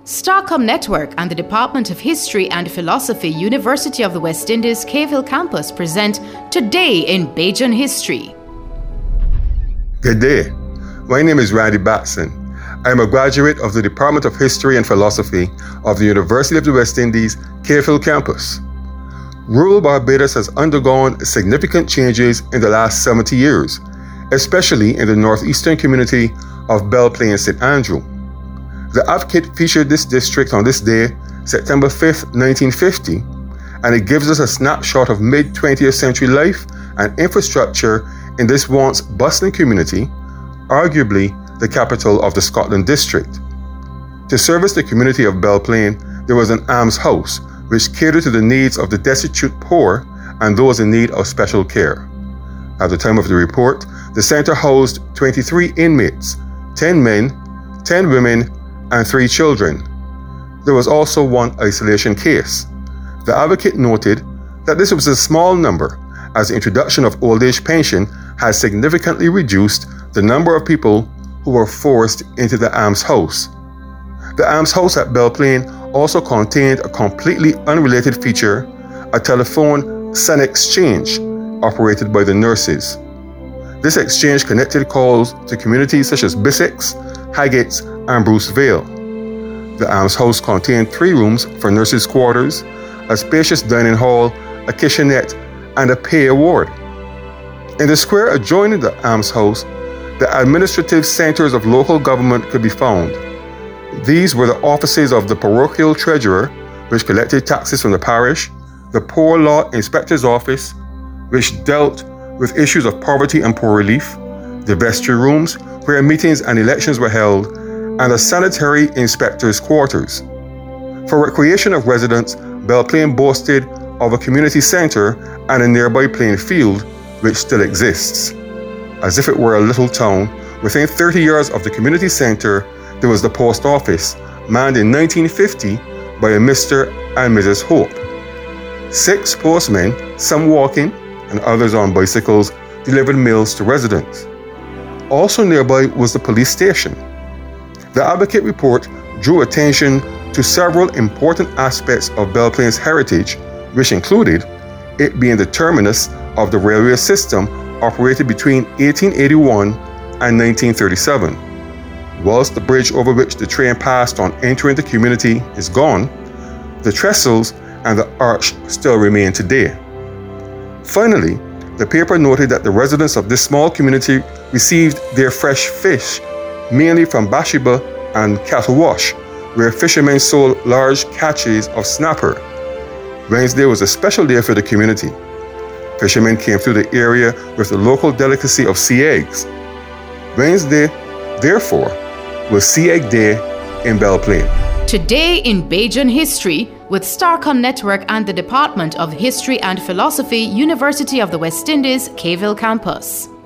Starcom Network and the Department of History and Philosophy, University of the West Indies, Cave Hill Campus present Today in Bajan History. Good day. My name is Randy Batson. I am a graduate of the Department of History and Philosophy of the University of the West Indies, Cave Hill Campus. Rural Barbados has undergone significant changes in the last 70 years, especially in the northeastern community of Belle Plaine St. Andrew. The Advocate featured this district on this day, September 5th, 1950, and it gives us a snapshot of mid-20th century life and infrastructure in this once bustling community, arguably the capital of the Scotland district. To service the community of Belle Plaine, there was an almshouse which catered to the needs of the destitute poor and those in need of special care. At the time of the report, the centre housed 23 inmates, 10 men, 10 women, and 3 children. There was also one isolation case. The Advocate noted that this was a small number, as the introduction of old age pension has significantly reduced the number of people who were forced into the almshouse. The almshouse at Belle Plaine also contained a completely unrelated feature, a telephone SUN exchange operated by the nurses. This exchange connected calls to communities such as Bissecks, Haggetts, and Bruce Vale. The almshouse contained 3 rooms for nurses' quarters, a spacious dining hall, a kitchenette, and a pay ward. In the square adjoining the almshouse, the administrative centres of local government could be found. These were the offices of the parochial treasurer, which collected taxes from the parish, the Poor Law Inspector's office, which dealt with issues of poverty and poor relief, the vestry rooms, where meetings and elections were held, and the sanitary inspector's quarters. For recreation of residents, Belle Plaine boasted of a community centre and a nearby playing field, which still exists. As if it were a little town, within 30 yards of the community centre, there was the post office, manned in 1950 by a Mr. and Mrs. Hope. 6 postmen, some walking and others on bicycles, delivered mails to residents. Also nearby was the police station. The Advocate report drew attention to several important aspects of Belle Plaine's heritage, which included it being the terminus of the railway system operated between 1881 and 1937. Whilst the bridge over which the train passed on entering the community is gone, the trestles and the arch still remain today. Finally, the paper noted that the residents of this small community received their fresh fish mainly from Bathsheba and Cattle Wash, where fishermen sold large catches of snapper. Wednesday was a special day for the community. Fishermen came through the area with the local delicacy of sea eggs. Wednesday, therefore, was Sea Egg Day in Belle Plaine. Today in Bajan History with Starcom Network and the Department of History and Philosophy, University of the West Indies, Cave Hill Campus.